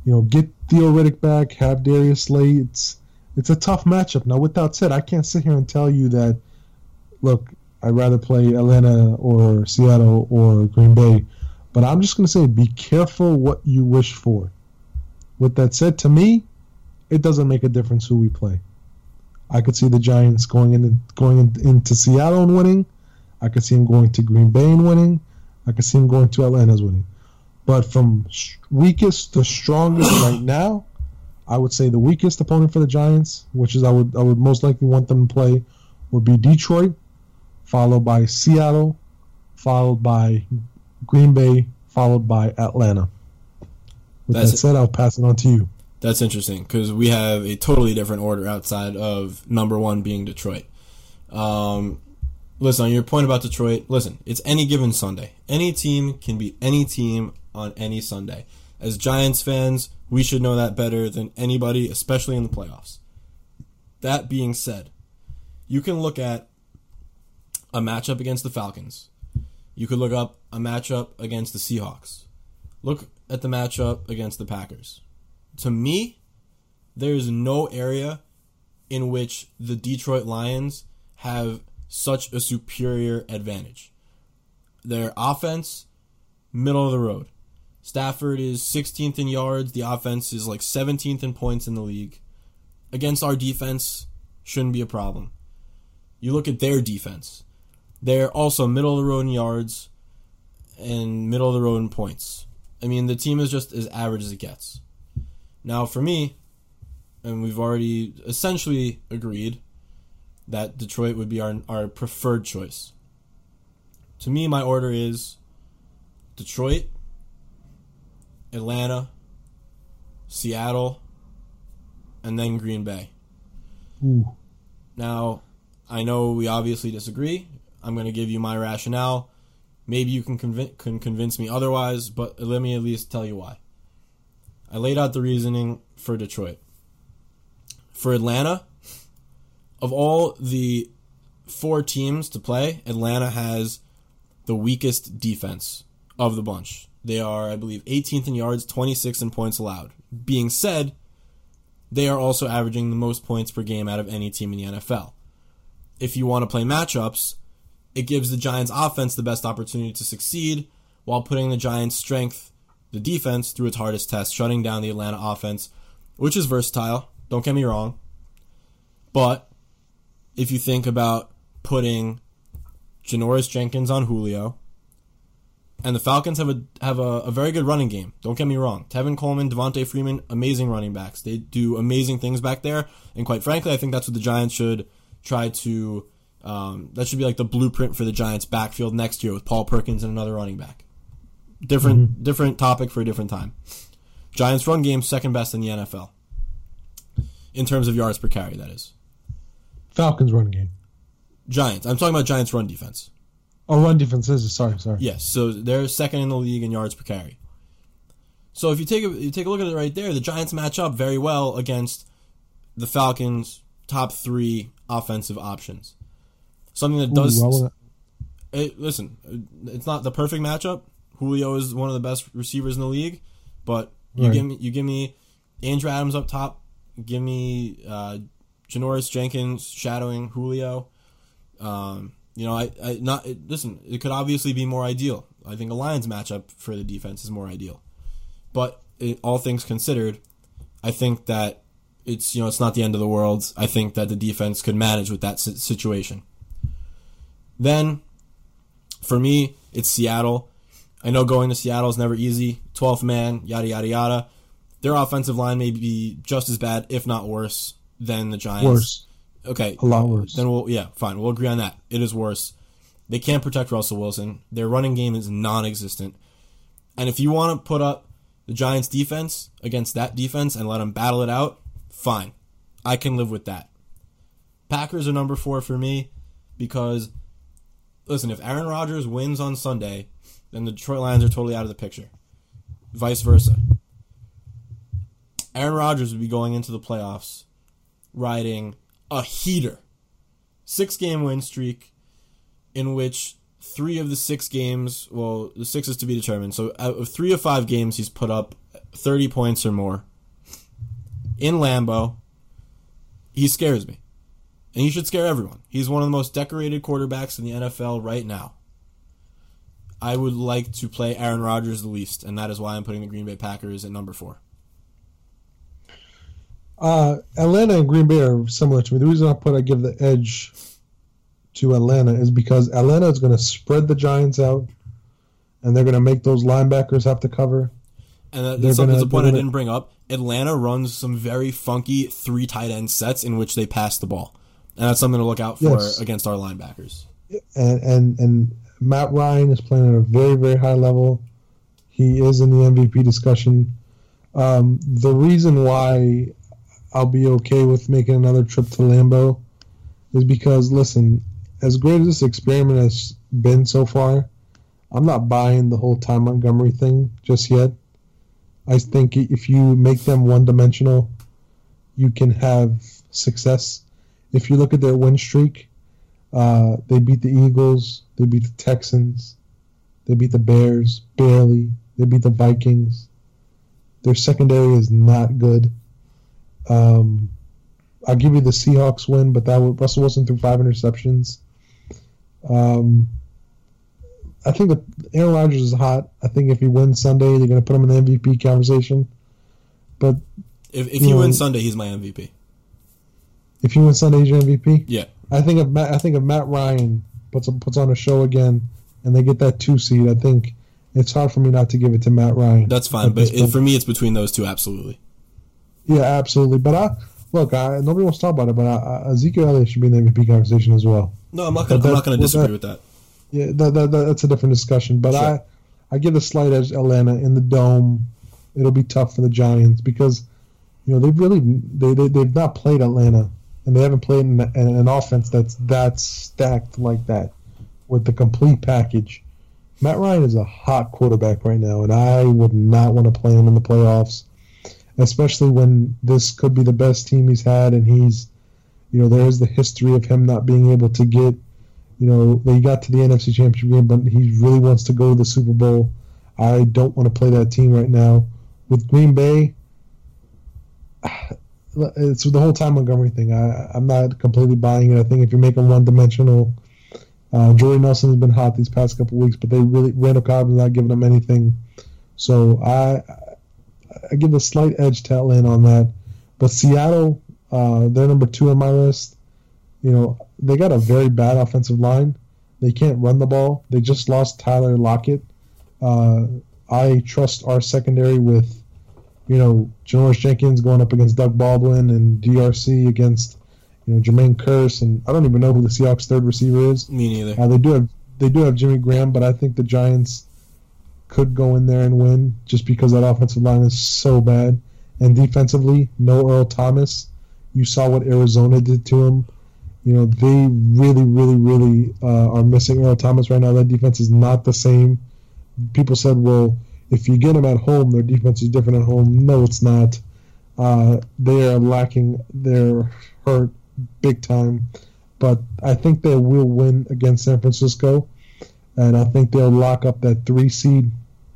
get Theo Riddick back, have Darius Slay. It's a tough matchup. Now, with that said, I can't sit here and tell you that, look, I'd rather play Atlanta or Seattle or Green Bay. But I'm just going to say, be careful what you wish for. With that said, to me, it doesn't make a difference who we play. I could see the Giants going into Seattle and winning. I could see them going to Green Bay and winning. I could see them going to Atlanta and winning. But from weakest to strongest right now, I would say the weakest opponent for the Giants, which is I would most likely want them to play, would be Detroit, followed by Seattle, followed by Green Bay, followed by Atlanta. With that said, I'll pass it on to you. That's interesting because we have a totally different order outside of number one being Detroit. Listen, on your point about Detroit, listen, it's any given Sunday. Any team can beat any team on any Sunday. As Giants fans, we should know that better than anybody, especially in the playoffs. That being said, you can look at a matchup against the Falcons. You could look up a matchup against the Seahawks. Look at the matchup against the Packers. To me, there's no area in which the Detroit Lions have such a superior advantage. Their offense, middle of the road. Stafford is 16th in yards. The offense is like 17th in points in the league. Against our defense, shouldn't be a problem. You look at their defense. They're also middle of the road in yards and middle of the road in points. I mean, the team is just as average as it gets. Now, for me, and we've already essentially agreed that Detroit would be our preferred choice. To me, my order is Detroit, Atlanta, Seattle, and then Green Bay. Ooh. Now, I know we obviously disagree. I'm going to give you my rationale. Maybe you can convince me otherwise, but let me at least tell you why. I laid out the reasoning for Detroit. For Atlanta, of all the 4 teams to play, Atlanta has the weakest defense of the bunch. They are, I believe, 18th in yards, 26th in points allowed. Being said, they are also averaging the most points per game out of any team in the NFL. If you want to play matchups, it gives the Giants' offense the best opportunity to succeed while putting the Giants' strength, the defense, through its hardest test, shutting down the Atlanta offense, which is versatile, don't get me wrong. But if you think about putting Janoris Jenkins on Julio, and the Falcons have a very good running game, don't get me wrong. Tevin Coleman, Devontae Freeman, amazing running backs. They do amazing things back there, and quite frankly, I think that's what the Giants should try to... that should be like the blueprint for the Giants' backfield next year with Paul Perkins and another running back. Different topic for a different time. Giants' run game, second best in the NFL. In terms of yards per carry, that is. Falcons run game. Giants. I'm talking about Giants' run defense. Oh, run defense is sorry. Yes, so they're second in the league in yards per carry. So if you take a look at it right there, the Giants match up very well against the Falcons' top 3 offensive options. Something that does... listen, it's not the perfect matchup. Julio is one of the best receivers in the league, but you give me Andrew Adams up top, give me Janoris Jenkins shadowing Julio. Listen, it could obviously be more ideal. I think a Lions matchup for the defense is more ideal. But all things considered, I think that it's not the end of the world. I think that the defense could manage with that situation. Then, for me, it's Seattle. I know going to Seattle is never easy. 12th man, yada, yada, yada. Their offensive line may be just as bad, if not worse, than the Giants. Worse. Okay. A lot worse. Then fine. We'll agree on that. It is worse. They can't protect Russell Wilson. Their running game is non-existent. And if you want to put up the Giants' defense against that defense and let them battle it out, fine. I can live with that. Packers are number 4 for me because... Listen, if Aaron Rodgers wins on Sunday, then the Detroit Lions are totally out of the picture. Vice versa. Aaron Rodgers would be going into the playoffs riding a heater. 6-game win streak in which 3 of the 6 games, well, the 6 is to be determined. So out of 3 of 5 games, he's put up 30 points or more in Lambeau, he scares me. And he should scare everyone. He's one of the most decorated quarterbacks in the NFL right now. I would like to play Aaron Rodgers the least, and that is why I'm putting the Green Bay Packers at number 4. Atlanta and Green Bay are similar to me. The reason I give the edge to Atlanta is because Atlanta is going to spread the Giants out, and they're going to make those linebackers have to cover. And that's a point I didn't bring up. Atlanta runs some very funky 3 tight end sets in which they pass the ball. And that's something to look out for against our linebackers. And Matt Ryan is playing at a very, very high level. He is in the MVP discussion. The reason why I'll be okay with making another trip to Lambeau is because, listen, as great as this experiment has been so far, I'm not buying the whole Ty Montgomery thing just yet. I think if you make them one-dimensional, you can have success. If you look at their win streak, they beat the Eagles, they beat the Texans, they beat the Bears, barely. They beat the Vikings. Their secondary is not good. I'll give you the Seahawks win, but Russell Wilson threw 5 interceptions. I think that Aaron Rodgers is hot. I think if he wins Sunday, they're going to put him in the MVP conversation. But if he wins Sunday, he's my MVP. If he wins Sunday, he's your MVP. Yeah. I think if Matt Ryan puts on a show again and they get that 2 seed, I think it's hard for me not to give it to Matt Ryan. That's fine, but for me, it's between those two, absolutely. Yeah, absolutely. But nobody wants to talk about it, but Ezekiel Elliott should be in the MVP conversation as well. No, I'm not going to disagree with that. Yeah, that's a different discussion. But sure. I give a slight edge to Atlanta in the Dome. It'll be tough for the Giants because they've not played Atlanta, and they haven't played an offense that's that stacked like that with the complete package. Matt Ryan is a hot quarterback right now, and I would not want to play him in the playoffs, especially when this could be the best team he's had, and there's the history of him not being able to get, they got to the NFC Championship game, but he really wants to go to the Super Bowl. I don't want to play that team right now. With Green Bay, it's the whole Ty Montgomery thing. I'm not completely buying it. I think if you're making one-dimensional, Jordy Nelson has been hot these past couple weeks, but Randall Cobb is not giving them anything. So I give a slight edge to Atlanta on that. But Seattle, they're number 2 on my list. They got a very bad offensive line. They can't run the ball. They just lost Tyler Lockett. I trust our secondary with, Janoris Jenkins going up against Doug Baldwin and DRC against, Jermaine Kearse, and I don't even know who the Seahawks' third receiver is. Me neither. They do have Jimmy Graham, but I think the Giants could go in there and win just because that offensive line is so bad. And defensively, no Earl Thomas. You saw what Arizona did to him. They really, really, really are missing Earl Thomas right now. That defense is not the same. People said, well, if you get them at home, their defense is different at home. No, it's not. They are lacking. They're hurt big time. But I think they will win against San Francisco, and I think they'll lock up that 3 seed,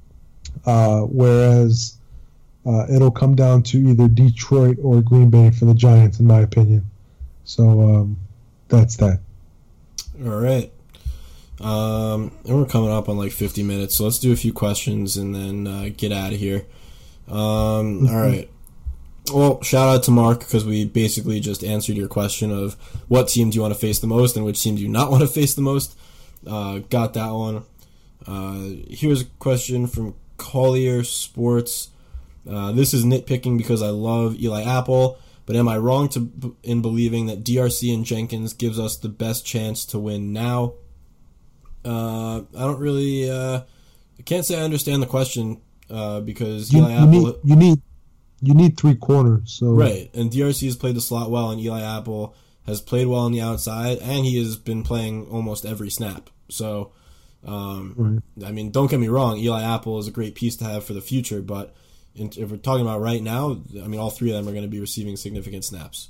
whereas it'll come down to either Detroit or Green Bay for the Giants, in my opinion. So that's that. All right. And we're coming up on like 50 minutes, so let's do a few questions and then get out of here. All right. Well, shout out to Mark because we basically just answered your question of what team do you want to face the most and which team do you not want to face the most. Got that one. Here's a question from Collier Sports. This is nitpicking because I love Eli Apple, but am I wrong in believing that DRC and Jenkins gives us the best chance to win now? I don't really. I can't say I understand the question because Eli Apple. You need 3 corners. So right, and DRC has played the slot well, and Eli Apple has played well on the outside, and he has been playing almost every snap. So, right. I mean, don't get me wrong, Eli Apple is a great piece to have for the future, but if we're talking about right now, I mean, all 3 of them are going to be receiving significant snaps.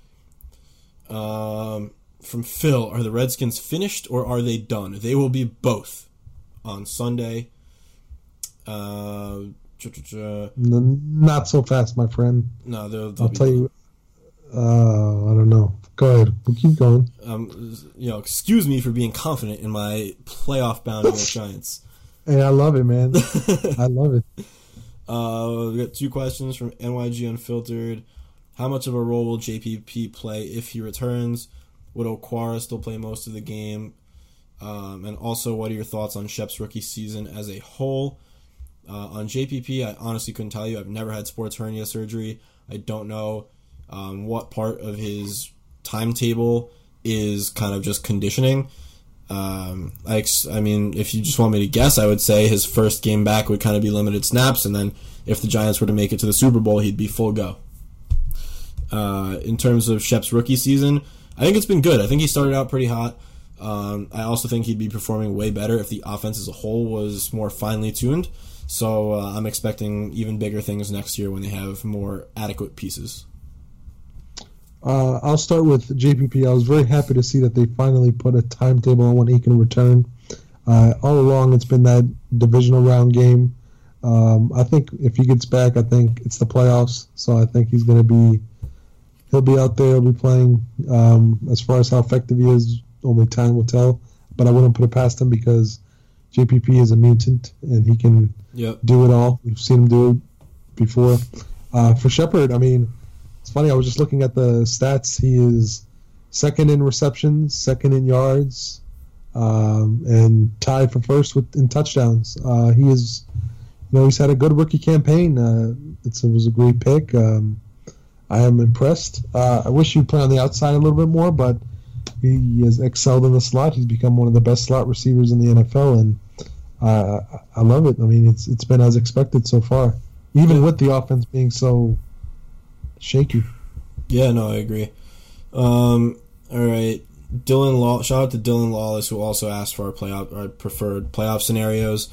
From Phil, are the Redskins finished or are they done? They will be both on Sunday. Not so fast, my friend. No, I'll tell you. I don't know. Go ahead. We'll keep going. Excuse me for being confident in my playoff bound New York Giants. Hey, I love it, man. I love it. We got 2 questions from NYG Unfiltered. How much of a role will JPP play if he returns? Would Okwara still play most of the game? And also, what are your thoughts on Shep's rookie season as a whole? On JPP, I honestly couldn't tell you. I've never had sports hernia surgery. I don't know what part of his timetable is kind of just conditioning. I mean, if you just want me to guess, I would say his first game back would kind of be limited snaps, and then if the Giants were to make it to the Super Bowl, he'd be full go. In terms of Shep's rookie season, I think it's been good. I think he started out pretty hot. I also think he'd be performing way better if the offense as a whole was more finely tuned. So I'm expecting even bigger things next year when they have more adequate pieces. I'll start with JPP. I was very happy to see that they finally put a timetable on when he can return. All along, it's been that divisional round game. I think if he gets back, I think it's the playoffs. So I think he'll be out there, he'll be playing. As far as how effective he is, only time will tell. But I wouldn't put it past him because JPP is a mutant and he can do it all. We've seen him do it before. For Shepard, I mean, it's funny. I was just looking at the stats. He is second in receptions, second in yards, and tied for first in touchdowns. He is, he's had a good rookie campaign. It was a great pick. I am impressed. I wish he'd play on the outside a little bit more, but he has excelled in the slot. He's become one of the best slot receivers in the NFL, and I love it. I mean, it's been as expected so far, even with the offense being so shaky. Yeah, no, I agree. All right, shout out to Dylan Lawless, who also asked for our preferred playoff scenarios.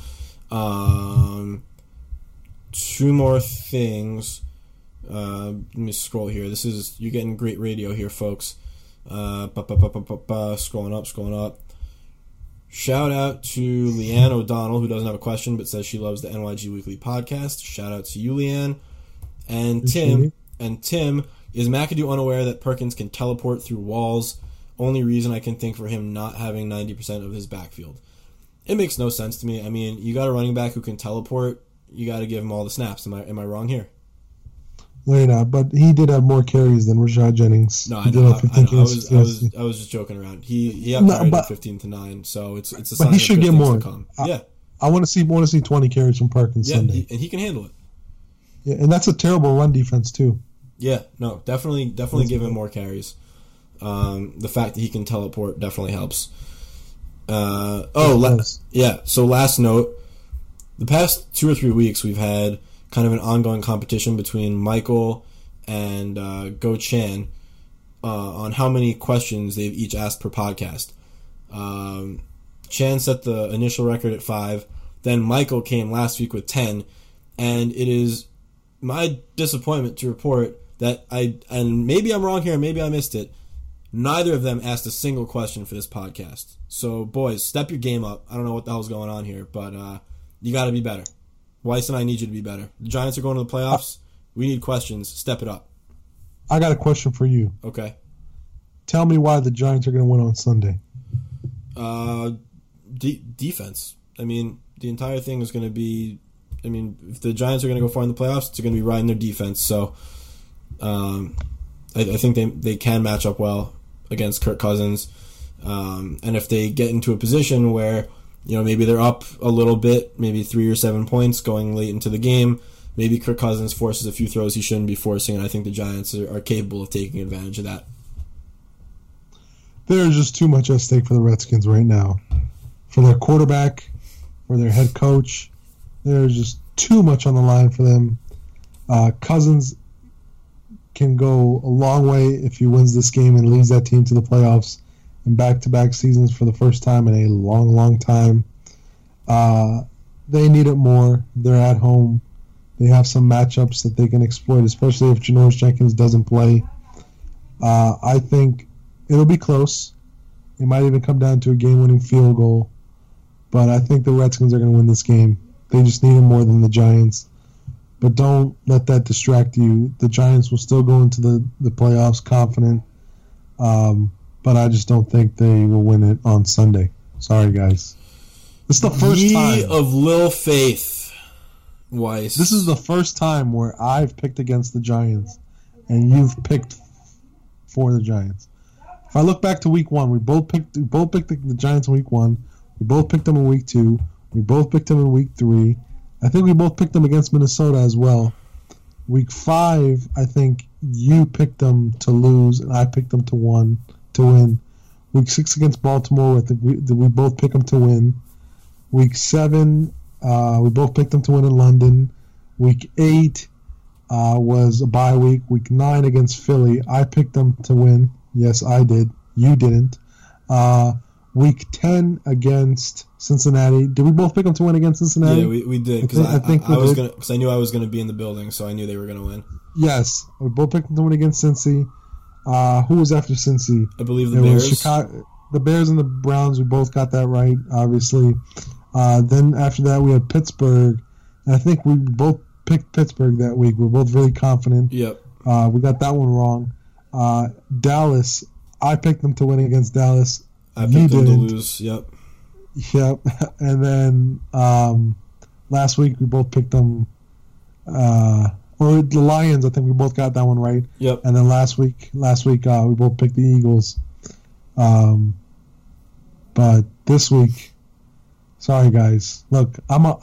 2 more things. Let me scroll here. You're getting great radio here, folks. Scrolling up. Shout out to Leanne O'Donnell, who doesn't have a question but says she loves the NYG Weekly podcast. Shout out to you, Leanne. And Tim. Is McAdoo unaware that Perkins can teleport through walls? Only reason I can think for him not having 90% of his backfield. It makes no sense to me. I mean, you got a running back who can teleport. You got to give him all the snaps. Am I wrong here? No, you're not. But he did have more carries than Rashad Jennings. No, I know. I was just joking around. He carried 15-9, so it's a sign. But he should get more. I want to see 20 carries from Perkins Sunday, and he can handle it. Yeah, and that's a terrible run defense too. Yeah, no, definitely give him more carries. The fact that he can teleport definitely helps. So last note, the past 2 or 3 weeks we've had kind of an ongoing competition between Michael and Go Chan on how many questions they've each asked per podcast. Chan set the initial record at 5, then Michael came last week with 10, and it is my disappointment to report that and maybe I'm wrong here, maybe I missed it, neither of them asked a single question for this podcast. So, boys, step your game up. I don't know what the hell's going on here, but you got to be better. Weiss and I need you to be better. The Giants are going to the playoffs. We need questions. Step it up. I got a question for you. Okay. Tell me why the Giants are going to win on Sunday. Defense. I mean, the entire thing is going to be... I mean, if the Giants are going to go far in the playoffs, it's going to be riding their defense. So, I think they can match up well against Kirk Cousins. And if they get into a position where, maybe they're up a little bit, maybe 3 or 7 points going late into the game, maybe Kirk Cousins forces a few throws he shouldn't be forcing, and I think the Giants are capable of taking advantage of that. There's just too much at stake for the Redskins right now. For their quarterback, for their head coach, there's just too much on the line for them. Cousins can go a long way if he wins this game and leads that team to the playoffs in back-to-back seasons for the first time in a long, long time. They need it more. They're at home. They have some matchups that they can exploit, especially if Janoris Jenkins doesn't play. I think it'll be close. It might even come down to a game-winning field goal. But I think the Redskins are going to win this game. They just need it more than the Giants. but don't let that distract you. The Giants will still go into the playoffs confident, but I just don't think they will win it on Sunday. Sorry, guys. This is the first time of Lil Faith, Weiss. This is the first time where I've picked against the Giants, and you've picked for the Giants. If I look back to Week 1, we both picked the Giants in Week 1. We both picked them in Week 2. We both picked them in Week 3. I think we both picked them against Minnesota as well. Week 5, I think you picked them to lose, and I picked them to win. Week 6 against Baltimore, I think we both picked them to win. Week 7, we both picked them to win in London. Week 8 was a bye week. Week 9 against Philly, I picked them to win. Yes, I did. You didn't. Week 10 against Cincinnati. Did we both pick them to win against Cincinnati? Yeah, we did. Because I knew I was going to be in the building, so I knew they were going to win. Yes, we both picked them to win against Cincy. Who was after Cincy? I believe the Bears. Chicago, the Bears and the Browns. We both got that right, obviously. Then after that, we had Pittsburgh. And I think we both picked Pittsburgh that week. We were both really confident. Yep. We got that one wrong. Dallas, I picked them to win against Dallas. I picked them to lose. Yep. Yep. And then last week we both picked them. Or the Lions, I think we both got that one right. Yep. And then last week we both picked the Eagles. But this week, sorry guys. Look,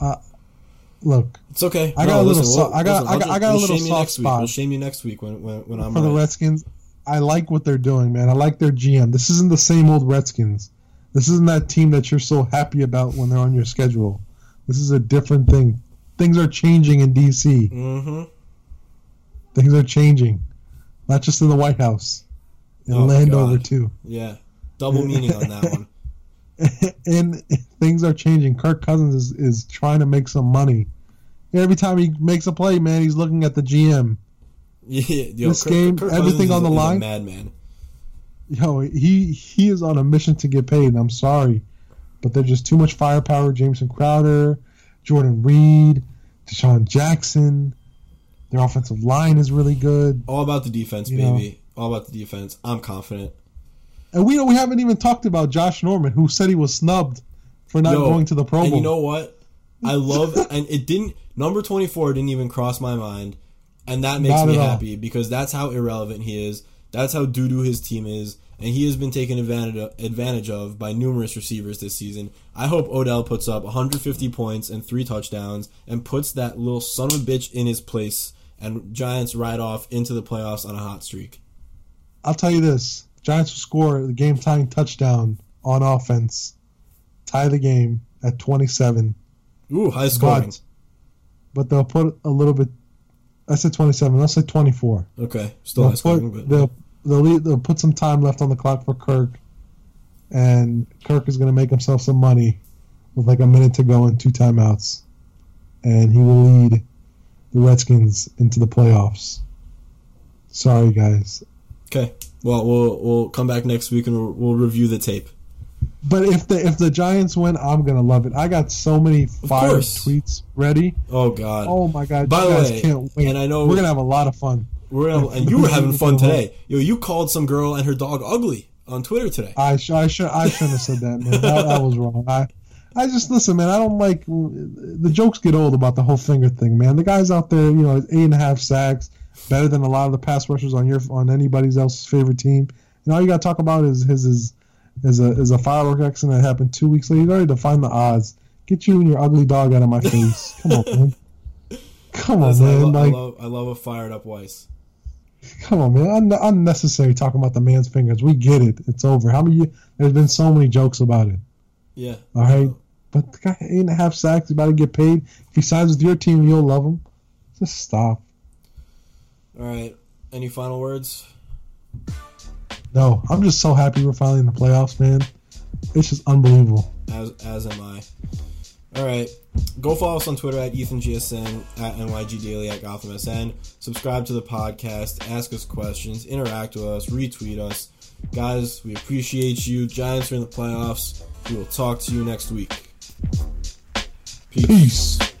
look. It's okay. I got a little soft spot. We'll shame you next week when I'm for the Redskins. I like what they're doing, man. I like their GM. This isn't the same old Redskins. This isn't that team that you're so happy about when they're on your schedule. This is a different thing. Things are changing in D.C. Mm-hmm. Things are changing. Not just in the White House. In Landover, too. Yeah. Double meaning on that one. And things are changing. Kirk Cousins is trying to make some money. Every time he makes a play, man, he's looking at the GM. Yeah, this game, Kirk everything on the line. Madman. Yo, he is on a mission to get paid. And I'm sorry, but there's just too much firepower. Jameson Crowder, Jordan Reed, Deshaun Jackson. Their offensive line is really good. All about the defense, baby. All about the defense. I'm confident. And we haven't even talked about Josh Norman, who said he was snubbed for not going to the Pro Bowl. And you know what? I love and it didn't. Number 24 didn't even cross my mind. And that makes me happy because that's how irrelevant he is. That's how doo-doo his team is. And he has been taken advantage of by numerous receivers this season. I hope Odell puts up 150 points and 3 touchdowns and puts that little son of a bitch in his place and Giants ride off into the playoffs on a hot streak. I'll tell you this. Giants will score the game-tying touchdown on offense. Tie the game at 27. Ooh, high scoring. But they'll put a little bit... I said 27. Let's say 24. Okay, still high scoring. They'll put some time left on the clock for Kirk, and Kirk is going to make himself some money with like a minute to go and 2 timeouts, and he will lead the Redskins into the playoffs. Sorry, guys. Okay. Well, we'll come back next week and we'll review the tape. But if the Giants win, I'm gonna love it. I got so many fire tweets ready. Oh God! Oh my God! By you the guys way, can't wait. And I know we're gonna have a lot of fun. And you were having fun today. Yo, you called some girl and her dog ugly on Twitter today. I shouldn't have said that, man. That was wrong. I just listen, man. I don't like the jokes get old about the whole finger thing, man. The guy's out there, 8.5 sacks, better than a lot of the pass rushers on anybody's else's favorite team. And all you got to talk about is a firework accident that happened 2 weeks later. You already defined the odds. Get you and your ugly dog out of my face. Come on, man. Come on, man. I love a fired up Weiss. Come on, man. Unnecessary talking about the man's fingers. We get it. It's over. There's been so many jokes about it. Yeah. All right. But the guy 8.5 sacks. He's about to get paid. If he signs with your team, you'll love him. Just stop. All right. Any final words? No. I'm just so happy we're finally in the playoffs, man. It's just unbelievable. As am I. All right. Go follow us on Twitter at EthanGSN, at NYGDaily, at GothamSN. Subscribe to the podcast. Ask us questions. Interact with us. Retweet us. Guys, we appreciate you. Giants are in the playoffs. We will talk to you next week. Peace.